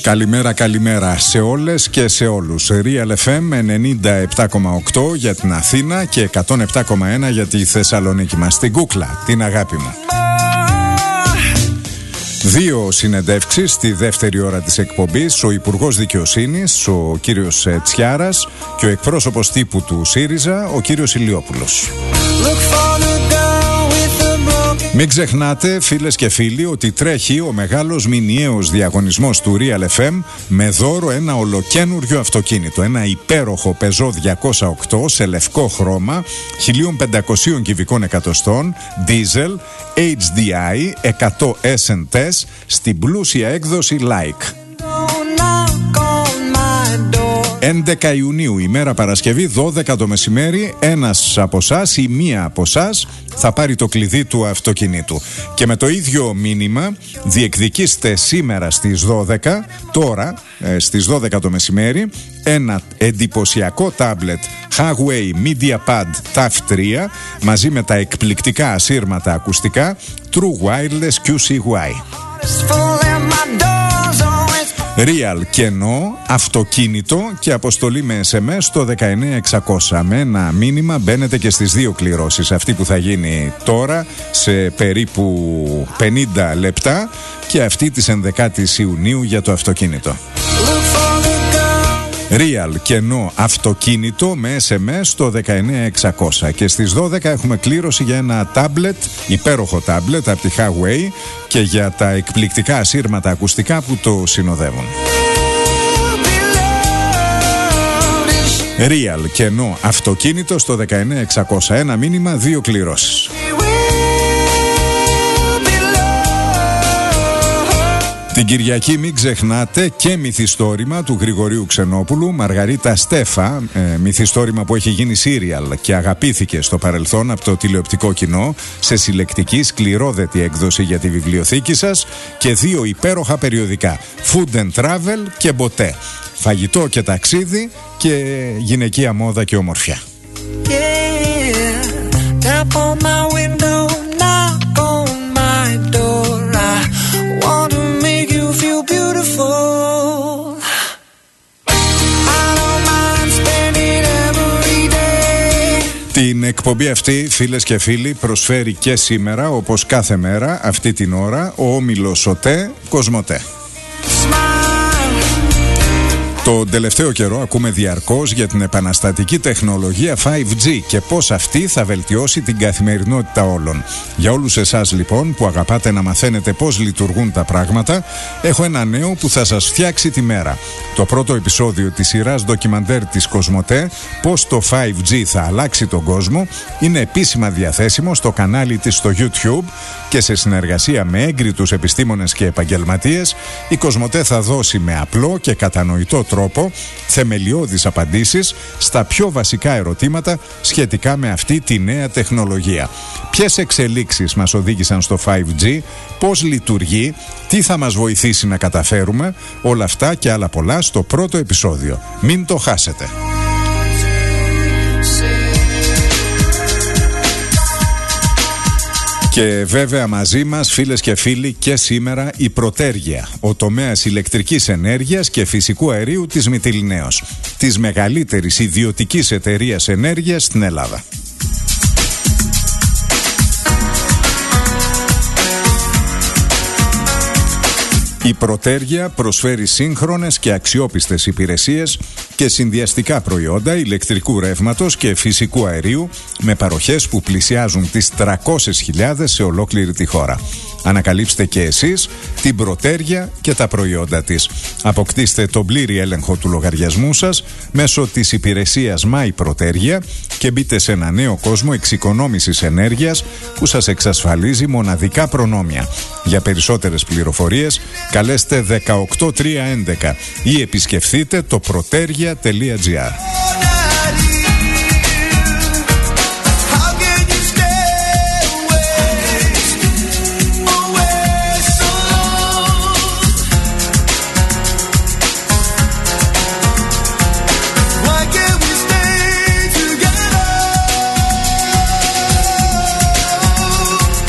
Καλημέρα, καλημέρα σε όλες και σε όλους. Real FM 97,8 για την Αθήνα και 107,1 για τη Θεσσαλονίκη μας. Την κούκλα, την αγάπη μου. Δύο συνεντεύξεις στη δεύτερη ώρα της εκπομπής. Ο Υπουργός Δικαιοσύνης, ο κύριος Τσιάρας, και ο εκπρόσωπος τύπου του ΣΥΡΙΖΑ, ο κύριος Ηλιόπουλος. Μην ξεχνάτε, φίλες και φίλοι, ότι τρέχει ο μεγάλος μηνιαίος διαγωνισμός του Real FM με δώρο ένα ολοκένουργιο αυτοκίνητο. Ένα υπέροχο Peugeot 208 σε λευκό χρώμα, 1500 κυβικών εκατοστών, diesel, HDI, 100 S&S, στην πλούσια έκδοση Like. 11 Ιουνίου, ημέρα Παρασκευή, 12 το μεσημέρι, ένας από εσάς ή μία από εσάς θα πάρει το κλειδί του αυτοκινήτου. Και με το ίδιο μήνυμα διεκδικήστε σήμερα στις 12, τώρα στις 12 το μεσημέρι, ένα εντυπωσιακό τάμπλετ Huawei MediaPad TAF 3 μαζί με τα εκπληκτικά ασύρματα ακουστικά True Wireless QCY. Real κενό, αυτοκίνητο και αποστολή με SMS στο 19600. Με ένα μήνυμα μπαίνετε και στις δύο κληρώσεις. Αυτή που θα γίνει τώρα σε περίπου 50 λεπτά και αυτή της 11ης Ιουνίου για το αυτοκίνητο. Real κενό αυτοκίνητο με SMS στο 19600 και στις 12 έχουμε κλήρωση για ένα τάμπλετ, υπέροχο τάμπλετ από τη Huawei και για τα εκπληκτικά ασύρματα ακουστικά που το συνοδεύουν. Real κενό αυτοκίνητο στο 19600. Ένα μήνυμα, δύο κληρώσεις. Την Κυριακή μην ξεχνάτε και μυθιστόρημα του Γρηγορίου Ξενόπουλου, Μαργαρίτα Στέφα, μυθιστόρημα που έχει γίνει σύριαλ και αγαπήθηκε στο παρελθόν από το τηλεοπτικό κοινό, σε συλλεκτική σκληρόδετη έκδοση για τη βιβλιοθήκη σας, και δύο υπέροχα περιοδικά, Food and Travel και Μποτέ, φαγητό και ταξίδι και γυναικεία μόδα και ομορφιά. Την εκπομπή αυτή, φίλες και φίλοι, προσφέρει και σήμερα, όπως κάθε μέρα, αυτή την ώρα, ο όμιλος ΟΤΕ Κοσμοτέ. Το τελευταίο καιρό ακούμε διαρκώς για την επαναστατική τεχνολογία 5G και πώς αυτή θα βελτιώσει την καθημερινότητα όλων. Για όλους εσάς λοιπόν που αγαπάτε να μαθαίνετε πώς λειτουργούν τα πράγματα, έχω ένα νέο που θα σας φτιάξει τη μέρα. Το πρώτο επεισόδιο της σειράς ντοκιμαντέρ της Κοσμοτέ, πώς το 5G θα αλλάξει τον κόσμο, είναι επίσημα διαθέσιμο στο κανάλι της στο YouTube και σε συνεργασία με έγκριτους επιστήμονες και επαγγελματίες, η Κοσμοτέ θα δώσει με απλό και κατανοητό τρόπο θεμελιώδεις απαντήσεις στα πιο βασικά ερωτήματα σχετικά με αυτή τη νέα τεχνολογία. Ποιες εξελίξεις μας οδήγησαν στο 5G, πώς λειτουργεί, τι θα μας βοηθήσει να καταφέρουμε, όλα αυτά και άλλα πολλά στο πρώτο επεισόδιο. Μην το χάσετε. Και βέβαια μαζί μας, φίλες και φίλοι, και σήμερα η Προτέργεια, ο τομέας ηλεκτρικής ενέργειας και φυσικού αερίου της Μυτιληναίος, της μεγαλύτερης ιδιωτικής εταιρείας ενέργειας στην Ελλάδα. Η Προτέργεια προσφέρει σύγχρονες και αξιόπιστες υπηρεσίες και συνδυαστικά προϊόντα ηλεκτρικού ρεύματος και φυσικού αερίου με παροχές που πλησιάζουν τις 300.000 σε ολόκληρη τη χώρα. Ανακαλύψτε και εσείς την Προτέργεια και τα προϊόντα της. Αποκτήστε τον πλήρη έλεγχο του λογαριασμού σας μέσω της υπηρεσίας My Προτέργεια και μπείτε σε ένα νέο κόσμο εξοικονόμησης ενέργειας που σας εξασφαλίζει μοναδικά προνόμια. Για περισσότερες πληροφορίες καλέστε 18311 ή επισκεφθείτε το protergia.gr.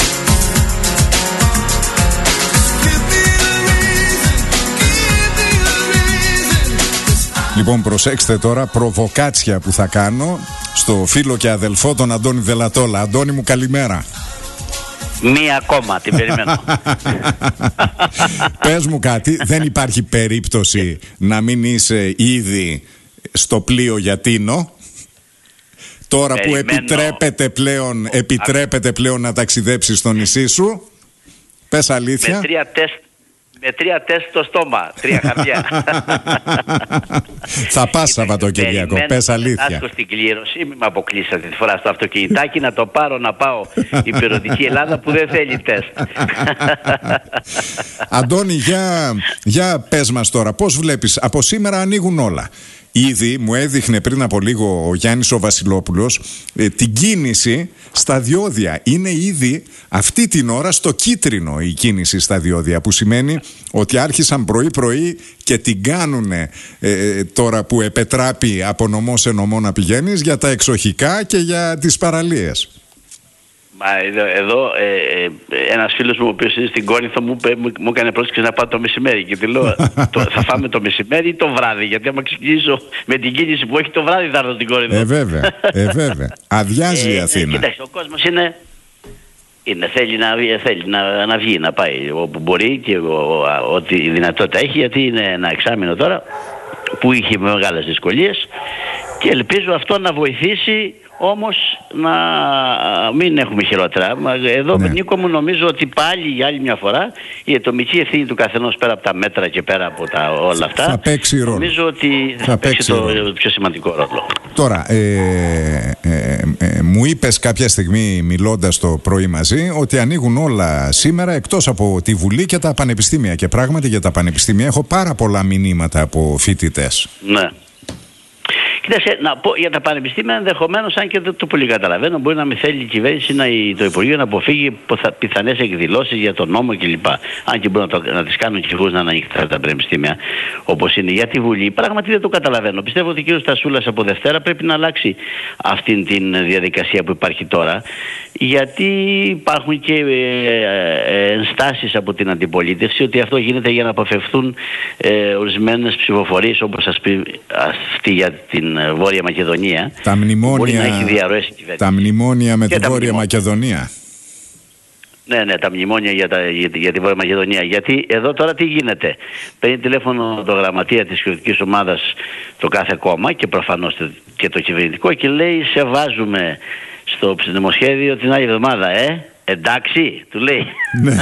Give me the reason, give me the Λοιπόν, προσέξτε τώρα, προβοκάτσια που θα κάνω στο φίλο και αδελφό τον Αντώνη Δελατόλα. Αντώνη μου, καλημέρα. Μία ακόμα, την περιμένω. Πες μου κάτι, δεν υπάρχει περίπτωση να μην είσαι ήδη στο πλοίο για Τίνο? Τώρα που επιτρέπεται πλέον να ταξιδέψεις στο νησί σου. Πες αλήθεια. Με 3 τεστ στο στόμα, 3 χαρτιά. Θα πας Σαββατοκυριακό, πες αλήθεια. Άσχω στην κλήρωση, μην με αποκλείσατε τη φορά στο αυτοκινητάκι να το πάρω να πάω υπηρετική Ελλάδα που δεν θέλει τεστ. Αντώνη, για πες μας τώρα, πώς βλέπεις, από σήμερα ανοίγουν όλα. Ήδη μου έδειχνε πριν από λίγο ο Γιάννης ο Βασιλόπουλος την κίνηση στα διόδια. Είναι ήδη αυτή την ώρα στο κίτρινο η κίνηση στα διόδια, που σημαίνει ότι άρχισαν πρωί-πρωί και την κάνουνε τώρα που επετράπει από νομό σε νομό να πηγαίνεις, για τα εξοχικά και για τις παραλίες. Μα εδώ ένας φίλος μου, ο οποίος είναι στην Κόνηθο, μου έκανε πρόσκληση να πάω το μεσημέρι και του λέω θα φάμε το μεσημέρι ή το βράδυ, γιατί άμα ξεκινήσω με την κίνηση που έχει το βράδυ θα έρθω στην Κόνηθο. Βέβαια. Αδειάζει η Αθήνα. Κοιτάξτε, ο κόσμος θέλει να βγει, να πάει όπου μπορεί και ό,τι δυνατότητα έχει, γιατί είναι ένα εξάμηνο τώρα που είχε μεγάλες δυσκολίες και ελπίζω αυτό να βοηθήσει. Όμως να μην έχουμε χειρότερα. Εδώ, ναι. Νίκο μου, νομίζω ότι πάλι για άλλη μια φορά η ατομική ευθύνη του καθενός, πέρα από τα μέτρα και πέρα από όλα αυτά, θα παίξει ρόλο. Νομίζω ότι θα παίξει το πιο σημαντικό ρόλο. Τώρα, μου είπες κάποια στιγμή, μιλώντας το πρωί μαζί, ότι ανοίγουν όλα σήμερα εκτός από τη Βουλή και τα πανεπιστήμια. Και πράγματι για τα πανεπιστήμια έχω πάρα πολλά μηνύματα από φοιτητές. Ναι. Κοίταξε, να πω για τα πανεπιστήμια, ενδεχομένως, αν και δεν το πολύ καταλαβαίνω, μπορεί να μην θέλει η κυβέρνηση το Υπουργείο να αποφύγει πιθανές εκδηλώσεις για τον νόμο κλπ. Αν και μπορούν να τις κάνουν και να είναι ανοιχτά τα πανεπιστήμια όπως είναι. Για τη Βουλή, πράγματι δεν το καταλαβαίνω. Πιστεύω ότι ο κ. Στασούλας από Δευτέρα πρέπει να αλλάξει αυτή τη διαδικασία που υπάρχει τώρα, γιατί υπάρχουν και ενστάσεις από την αντιπολίτευση ότι αυτό γίνεται για να αποφευθούν ορισμένες ψηφοφορίες, όπως αυτή για την Βόρεια Μακεδονία. Τα μνημόνια, μπορεί να έχει διαρροές η κυβέρνηση. Τα μνημόνια με τη Βόρεια Μακεδονία. Ναι, τα μνημόνια για τη Βόρεια Μακεδονία. Γιατί εδώ τώρα τι γίνεται? Παίρνει τηλέφωνο το γραμματεία της κυβερνητικής ομάδας το κάθε κόμμα και προφανώς και το κυβερνητικό και λέει σε βάζουμε στο νομοσχέδιο την άλλη εβδομάδα, εντάξει, του λέει. Ναι.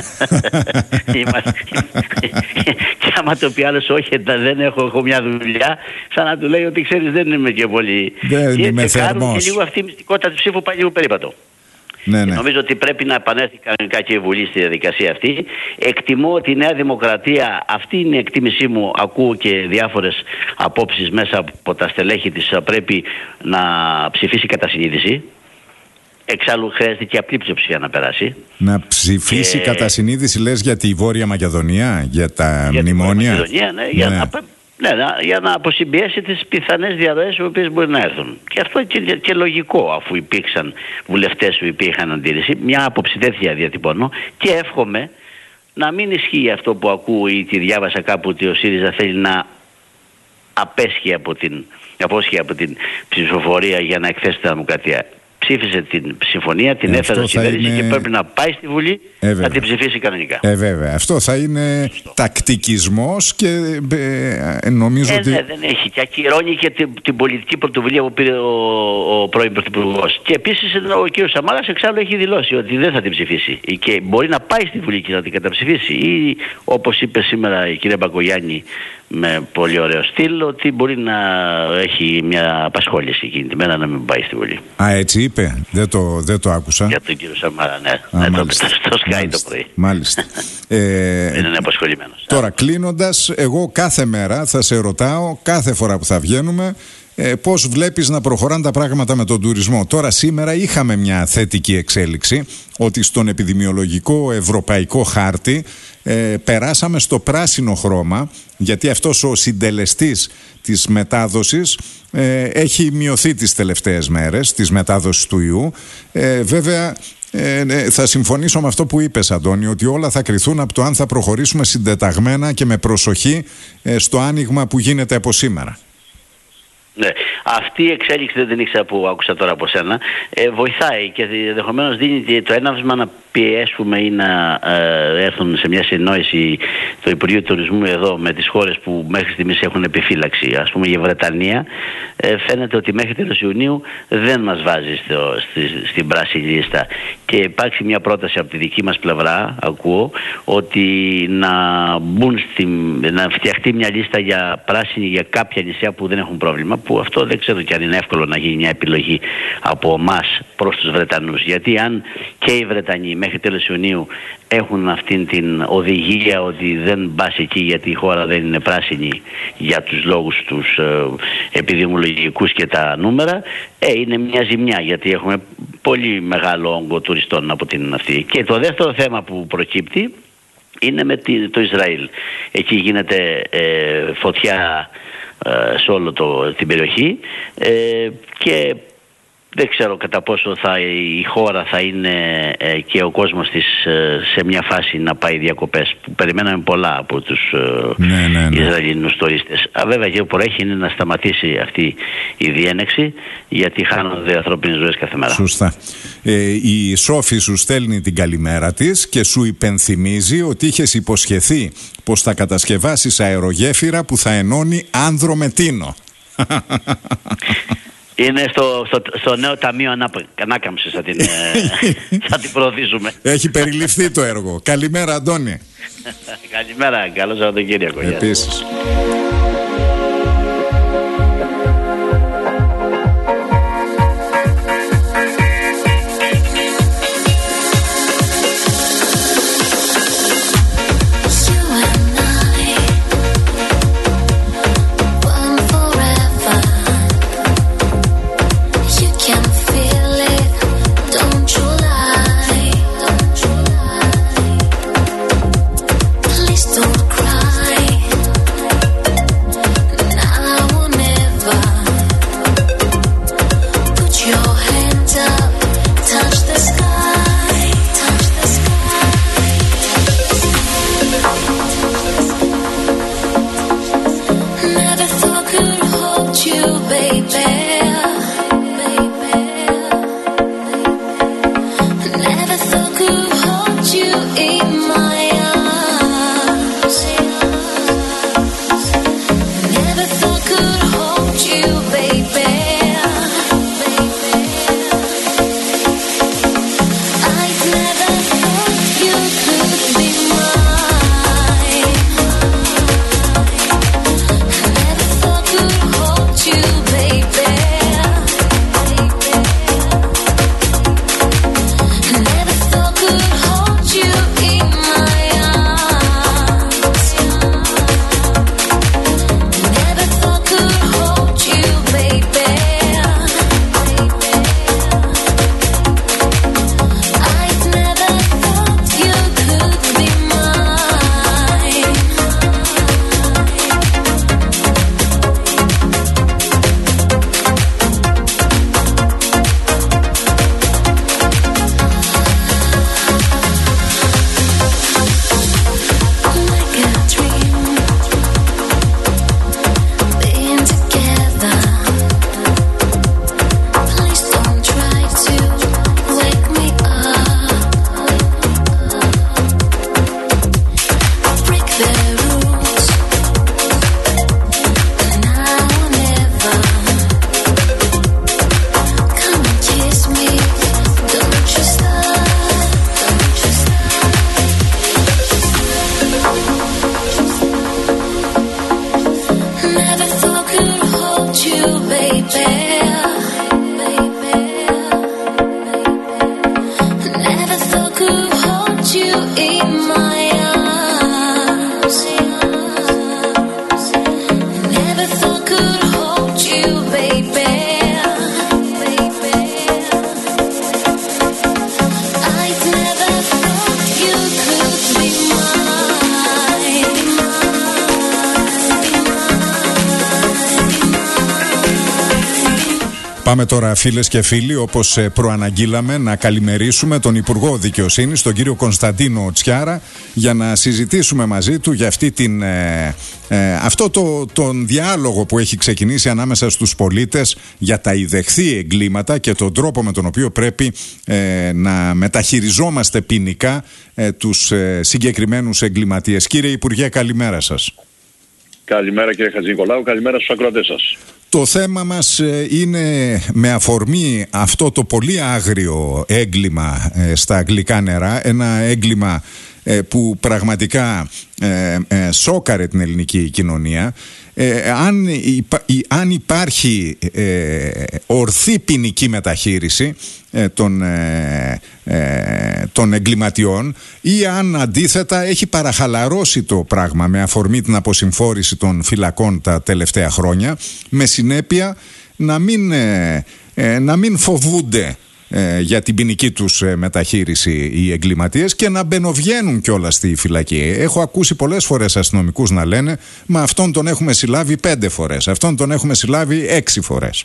Και άμα το πει άλλος όχι, δεν έχω μια δουλειά, σαν να του λέει ότι ξέρεις δεν είμαι και πολύ. Δεν είμαι θερμός. Και λίγο αυτή η μυστικότητα του ψήφου πάει λίγο περίπατο. Ναι. Νομίζω ότι πρέπει να επανέλθει κανονικά και η Βουλή στη διαδικασία αυτή. Εκτιμώ ότι η Νέα Δημοκρατία, αυτή είναι η εκτίμησή μου, ακούω και διάφορες απόψεις μέσα από τα στελέχη της, πρέπει να ψηφίσει κατά συνείδηση. Εξάλλου χρειάζεται και απλή πλειοψηφία να περάσει. Να ψηφίσει κατά συνείδηση, λες, για τη Βόρεια Μακεδονία, για τα μνημόνια. Για να αποσυμπιέσει τις πιθανές διαρροές οι οποίες μπορεί να έρθουν. Και αυτό και λογικό, αφού υπήρξαν βουλευτές που υπήρχαν αντίρρηση. Μια άποψη τέτοια διατυπώνω και εύχομαι να μην ισχύει αυτό που ακούω ή τη διάβασα κάπου, ότι ο ΣΥΡΙΖΑ θέλει να απόσχει από την ψηφοφορία για να εκθέσει τη Δημοκρατία. Ψήφισε την συμφωνία, την έφερε στην κυβέρνηση και πρέπει να πάει στη Βουλή να την ψηφίσει κανονικά. Βέβαια. Αυτό θα είναι τακτικισμός και νομίζω ότι... Ναι, δεν έχει. Και ακυρώνει και την πολιτική πρωτοβουλία που πήρε ο πρώην Πρωθυπουργός. Και επίσης ο κ. Σαμάρας εξάλλου έχει δηλώσει ότι δεν θα την ψηφίσει. Και μπορεί να πάει στη Βουλή και να την καταψηφίσει. Ή όπως είπε σήμερα η κυρία Μπακογιάννη με πολύ ωραίο στυλ, ότι μπορεί να έχει μια απασχόληση εκείνη τη μέρα να μην πάει στη Βουλή. Έτσι είπε, δεν το άκουσα. Για τον κύριο Σαμάρα, ναι. Το Sky το πρωί. Μάλιστα. Είναι απασχολημένος. Τώρα κλείνοντας, εγώ κάθε μέρα θα σε ρωτάω, κάθε φορά που θα βγαίνουμε, πώς βλέπεις να προχωράνε τα πράγματα με τον τουρισμό. Τώρα σήμερα είχαμε μια θετική εξέλιξη, ότι στον επιδημιολογικό ευρωπαϊκό χάρτη περάσαμε στο πράσινο χρώμα, γιατί αυτός ο συντελεστής της μετάδοσης έχει μειωθεί τις τελευταίες μέρες, της μετάδοσης του ιού. Βέβαια θα συμφωνήσω με αυτό που είπες, Αντώνη, ότι όλα θα κριθούν από το αν θα προχωρήσουμε συντεταγμένα και με προσοχή στο άνοιγμα που γίνεται από σήμερα. αυτή η εξέλιξη δεν την ήξερα που άκουσα τώρα από σένα, βοηθάει και ενδεχομένως δίνει το έναυσμα να πιέσουμε ή να έρθουν σε μια συνεννόηση το Υπουργείο Τουρισμού εδώ με τις χώρες που μέχρι στιγμής έχουν επιφύλαξη. Ας πούμε η Βρετανία φαίνεται ότι μέχρι τέλος Ιουνίου δεν μας βάζει στην πράσινη λίστα, και υπάρξει μια πρόταση από τη δική μας πλευρά, ακούω, ότι να φτιαχτεί μια λίστα για πράσινη για κάποια νησιά που δεν έχουν πρόβλημα, που αυτό δεν ξέρω κι αν είναι εύκολο να γίνει μια επιλογή από εμάς προς τους Βρετανούς, γιατί αν και οι Βρετανοί μέχρι τέλος Ιουνίου έχουν αυτήν την οδηγία ότι δεν πας εκεί γιατί η χώρα δεν είναι πράσινη για τους λόγους τους επιδημιολογικούς και τα νούμερα, είναι μια ζημιά, γιατί έχουμε πολύ μεγάλο όγκο τουριστών από την αυτή. Και το δεύτερο θέμα που προκύπτει είναι με το Ισραήλ. Εκεί γίνεται φωτιά σε όλο την περιοχή, και δεν ξέρω κατά πόσο η χώρα θα είναι και ο κόσμος της σε μια φάση να πάει διακοπές, που περιμέναμε πολλά από τους Ισραηλινούς τουρίστες. Βέβαια και που έχει είναι να σταματήσει αυτή η διένεξη, γιατί χάνονται ανθρώπινες ζωές κάθε μέρα. Σωστά. Η Σόφη σου στέλνει την καλημέρα της και σου υπενθυμίζει ότι είχες υποσχεθεί πως θα κατασκευάσεις αερογέφυρα που θα ενώνει άνδρο με τίνο. Είναι στο νέο Ταμείο Ανάκαμψης θα την προωθήσουμε. Έχει περιληφθεί το έργο. Καλημέρα, Αντώνη. Καλημέρα, καλό Σαββατοκύριακο. Επίσης. Please don't cry. Πάμε τώρα, φίλες και φίλοι, όπως προαναγγείλαμε, να καλημερίσουμε τον Υπουργό Δικαιοσύνης, τον κύριο Κωνσταντίνο Τσιάρα, για να συζητήσουμε μαζί του για αυτή τον διάλογο που έχει ξεκινήσει ανάμεσα στους πολίτες για τα ιδεχθή εγκλήματα και τον τρόπο με τον οποίο πρέπει να μεταχειριζόμαστε ποινικά τους συγκεκριμένους εγκληματίες. Κύριε Υπουργέ, καλημέρα σας. Καλημέρα κύριε Χατζηνικολάου, καλημέρα στους ακροατές σας. Το θέμα μας είναι με αφορμή αυτό το πολύ άγριο έγκλημα στα αγγλικά νερά, ένα έγκλημα που πραγματικά σόκαρε την ελληνική κοινωνία. Αν υπάρχει ορθή ποινική μεταχείριση των εγκληματιών ή αν αντίθετα έχει παραχαλαρώσει το πράγμα με αφορμή την αποσυμφόρηση των φυλακών τα τελευταία χρόνια, με συνέπεια να μην φοβούνται για την ποινική τους μεταχείριση οι εγκληματίες και να μπαινοβγαίνουν κιόλας στη φυλακή. Έχω ακούσει πολλές φορές αστυνομικούς να λένε «Μα αυτόν τον έχουμε συλλάβει 5 φορές, αυτόν τον έχουμε συλλάβει 6 φορές».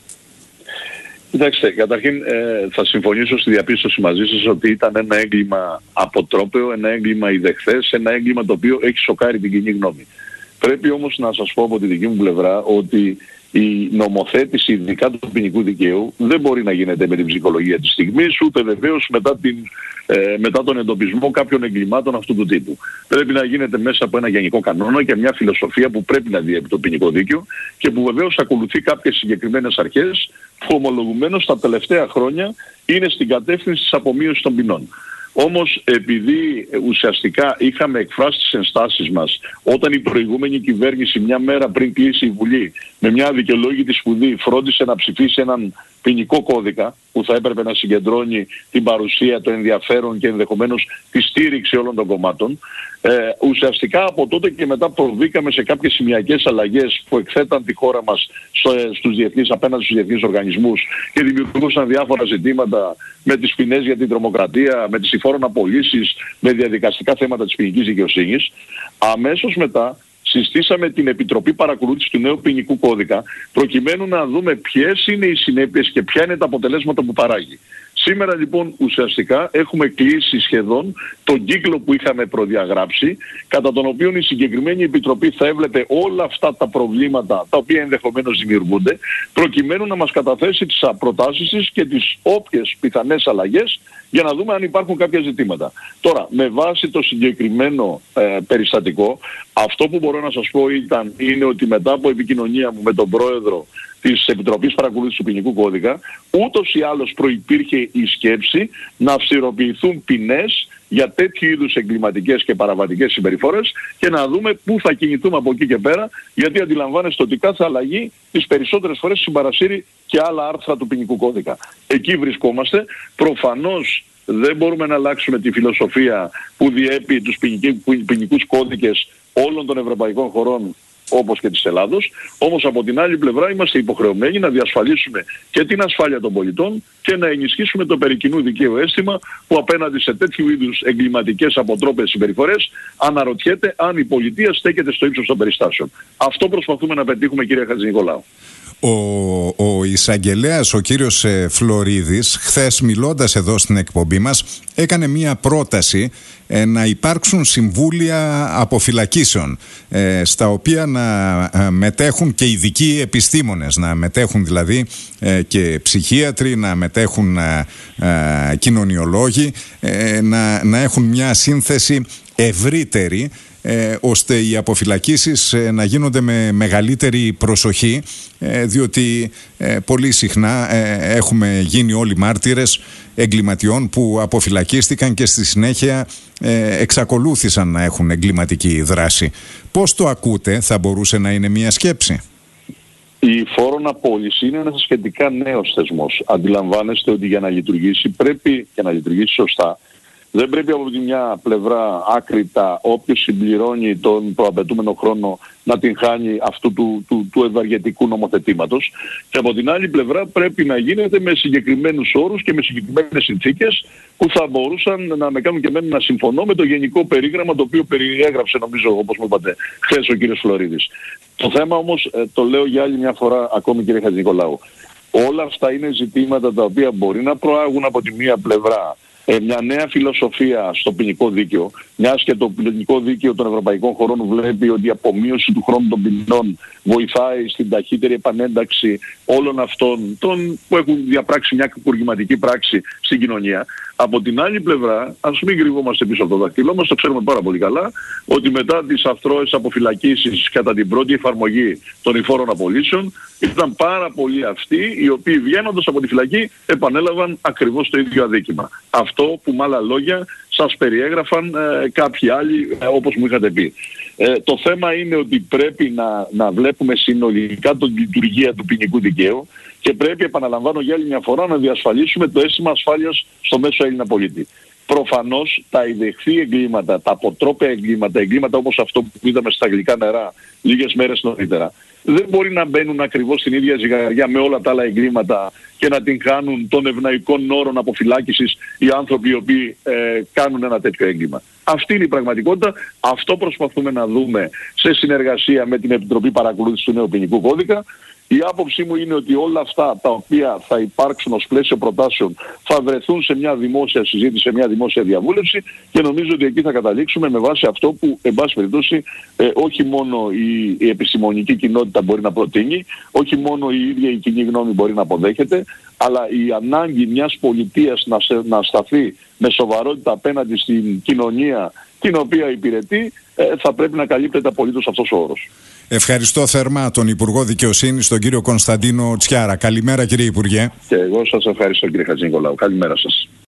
Κοιτάξτε, καταρχήν θα συμφωνήσω στη διαπίστωση μαζί σας ότι ήταν ένα έγκλημα αποτρόπαιο, ένα έγκλημα ιδεχθές, ένα έγκλημα το οποίο έχει σοκάρει την κοινή γνώμη. Πρέπει όμως να σας πω από τη δική μου πλευρά ότι η νομοθέτηση ειδικά του ποινικού δικαίου δεν μπορεί να γίνεται με την ψυχολογία της στιγμής, ούτε βεβαίως μετά τον εντοπισμό κάποιων εγκλημάτων αυτού του τύπου. Πρέπει να γίνεται μέσα από ένα γενικό κανόνα και μια φιλοσοφία που πρέπει να διέπει το ποινικό δίκαιο και που βεβαίως ακολουθεί κάποιες συγκεκριμένες αρχές που ομολογουμένως τα τελευταία χρόνια είναι στην κατεύθυνση της απομείωσης των ποινών. Όμως επειδή ουσιαστικά είχαμε εκφράσει τις ενστάσεις μας όταν η προηγούμενη κυβέρνηση μια μέρα πριν κλείσει η Βουλή με μια αδικαιολόγητη σπουδή φρόντισε να ψηφίσει έναν ποινικό κώδικα που θα έπρεπε να συγκεντρώνει την παρουσία, το ενδιαφέρον και ενδεχομένως τη στήριξη όλων των κομμάτων, ουσιαστικά από τότε και μετά προβήκαμε σε κάποιες σημειακές αλλαγές που εκθέταν τη χώρα μας απέναντι στους διεθνείς οργανισμούς και δημιουργούσαν διάφορα ζητήματα με τις ποινές για την τρομοκρατία, με τις συμφόρων απολύσεις, με διαδικαστικά θέματα της ποινικής δικαιοσύνης. Αμέσως μετά συστήσαμε την Επιτροπή Παρακολούθησης του νέου ποινικού κώδικα προκειμένου να δούμε ποιες είναι οι συνέπειες και ποια είναι τα αποτελέσματα που παράγει. Σήμερα λοιπόν ουσιαστικά έχουμε κλείσει σχεδόν τον κύκλο που είχαμε προδιαγράψει, κατά τον οποίο η συγκεκριμένη Επιτροπή θα έβλεπε όλα αυτά τα προβλήματα τα οποία ενδεχομένως δημιουργούνται, προκειμένου να μας καταθέσει τις προτάσεις της και τις όποιες πιθανές αλλαγές για να δούμε αν υπάρχουν κάποια ζητήματα. Τώρα, με βάση το συγκεκριμένο περιστατικό, αυτό που μπορώ να σας πω είναι ότι μετά από επικοινωνία μου με τον Πρόεδρο της Επιτροπής Παρακολούθησης του Ποινικού Κώδικα, ούτως ή άλλως προϋπήρχε η σκέψη να αυστηροποιηθούν ποινές για τέτοιου είδους εγκληματικές και παραβατικές συμπεριφορές και να δούμε πού θα κινηθούμε από εκεί και πέρα, γιατί αντιλαμβάνεστε ότι κάθε αλλαγή τις περισσότερες φορές συμπαρασύρει και άλλα άρθρα του ποινικού κώδικα. Εκεί βρισκόμαστε. Προφανώς δεν μπορούμε να αλλάξουμε τη φιλοσοφία που διέπει τους ποινικούς κώδικες όλων των ευρωπαϊκών χωρών όπως και της Ελλάδος, όμως από την άλλη πλευρά είμαστε υποχρεωμένοι να διασφαλίσουμε και την ασφάλεια των πολιτών και να ενισχύσουμε το περί κοινού δικαίου αίσθημα που απέναντι σε τέτοιου είδους εγκληματικές αποτρόπες συμπεριφορές αναρωτιέται αν η πολιτεία στέκεται στο ύψος των περιστάσεων. Αυτό προσπαθούμε να πετύχουμε, κύριε Χατζηνικολάου. Ο εισαγγελέας, ο κύριος Φλωρίδης, χθες μιλώντας εδώ στην εκπομπή μας, έκανε μία πρόταση να υπάρξουν συμβούλια αποφυλακίσεων, στα οποία να μετέχουν και ειδικοί επιστήμονες, να μετέχουν δηλαδή και ψυχίατροι, να μετέχουν κοινωνιολόγοι, να έχουν μια σύνθεση ευρύτερη, ώστε οι αποφυλακίσεις να γίνονται με μεγαλύτερη προσοχή, διότι πολύ συχνά έχουμε γίνει όλοι μάρτυρες εγκληματιών που αποφυλακίστηκαν και στη συνέχεια εξακολούθησαν να έχουν εγκληματική δράση. Πώς το ακούτε? Θα μπορούσε να είναι μια σκέψη? Η φόρον απόλυση είναι ένας σχετικά νέος θεσμός. Αντιλαμβάνεστε ότι για να λειτουργήσει πρέπει και να λειτουργήσει σωστά. Δεν πρέπει από τη μια πλευρά άκρητα όποιος συμπληρώνει τον προαπαιτούμενο χρόνο να την χάνει αυτού του ευαργετικού νομοθετήματος, και από την άλλη πλευρά πρέπει να γίνεται με συγκεκριμένους όρους και με συγκεκριμένες συνθήκες που θα μπορούσαν να με κάνουν και εμένα να συμφωνώ με το γενικό περίγραμμα το οποίο περιέγραψε, νομίζω, όπως μου είπατε χθες ο κύριος Φλωρίδης. Το θέμα όμως, το λέω για άλλη μια φορά ακόμη, κύριε Χατζηνικολάου, Όλα αυτά είναι ζητήματα τα οποία μπορεί να προάγουν από τη μία πλευρά μια νέα φιλοσοφία στο ποινικό δίκαιο, μιας και το ποινικό δίκαιο των ευρωπαϊκών χωρών βλέπει ότι η απομείωση του χρόνου των ποινών βοηθάει στην ταχύτερη επανένταξη όλων αυτών που έχουν διαπράξει μια κουργηματική πράξη στην κοινωνία. Από την άλλη πλευρά, ας μην κρυβόμαστε πίσω από το δάχτυλό μας, το ξέρουμε πάρα πολύ καλά, ότι μετά τις αθρώες αποφυλακίσεις κατά την πρώτη εφαρμογή των υφόρων απολύσεων, ήταν πάρα πολλοί αυτοί οι οποίοι βγαίνοντας από τη φυλακή επανέλαβαν ακριβώς το ίδιο αδίκημα. Αυτό που με άλλα λόγια σας περιέγραφαν κάποιοι άλλοι όπως μου είχατε πει. Το θέμα είναι ότι πρέπει να βλέπουμε συνολικά την λειτουργία του ποινικού δικαίου και πρέπει, επαναλαμβάνω για άλλη μια φορά, να διασφαλίσουμε το αίσθημα ασφάλειας στο μέσο Έλληνα πολίτη. Προφανώς τα ιδεχθή εγκλήματα, τα αποτρόπαια εγκλήματα όπως αυτό που είδαμε στα αγγλικά νερά λίγες μέρες νωρίτερα, δεν μπορεί να μπαίνουν ακριβώς στην ίδια ζυγαριά με όλα τα άλλα εγκλήματα και να την χάνουν των ευνοϊκών όρων αποφυλάκησης οι άνθρωποι οι οποίοι κάνουν ένα τέτοιο έγκλημα. Αυτή είναι η πραγματικότητα. Αυτό προσπαθούμε να δούμε σε συνεργασία με την Επιτροπή Παρακολούθησης του Νέου Ποινικού Κώδικα. Η άποψή μου είναι ότι όλα αυτά τα οποία θα υπάρξουν ως πλαίσιο προτάσεων θα βρεθούν σε μια δημόσια συζήτηση, σε μια δημόσια διαβούλευση και νομίζω ότι εκεί θα καταλήξουμε με βάση αυτό που, εν πάση περιπτώσει, όχι μόνο η επιστημονική κοινότητα μπορεί να προτείνει, όχι μόνο η ίδια η κοινή γνώμη μπορεί να αποδέχεται, αλλά η ανάγκη μιας πολιτείας να σταθεί με σοβαρότητα απέναντι στην κοινωνία την οποία υπηρετεί, θα πρέπει να καλύπτεται απολύτως αυτός ο όρος. Ευχαριστώ θερμά τον Υπουργό Δικαιοσύνης, τον κύριο Κωνσταντίνο Τσιάρα. Καλημέρα, κύριε Υπουργέ. Και εγώ σας ευχαριστώ, κύριε Χατζηνικολάου. Καλημέρα σας.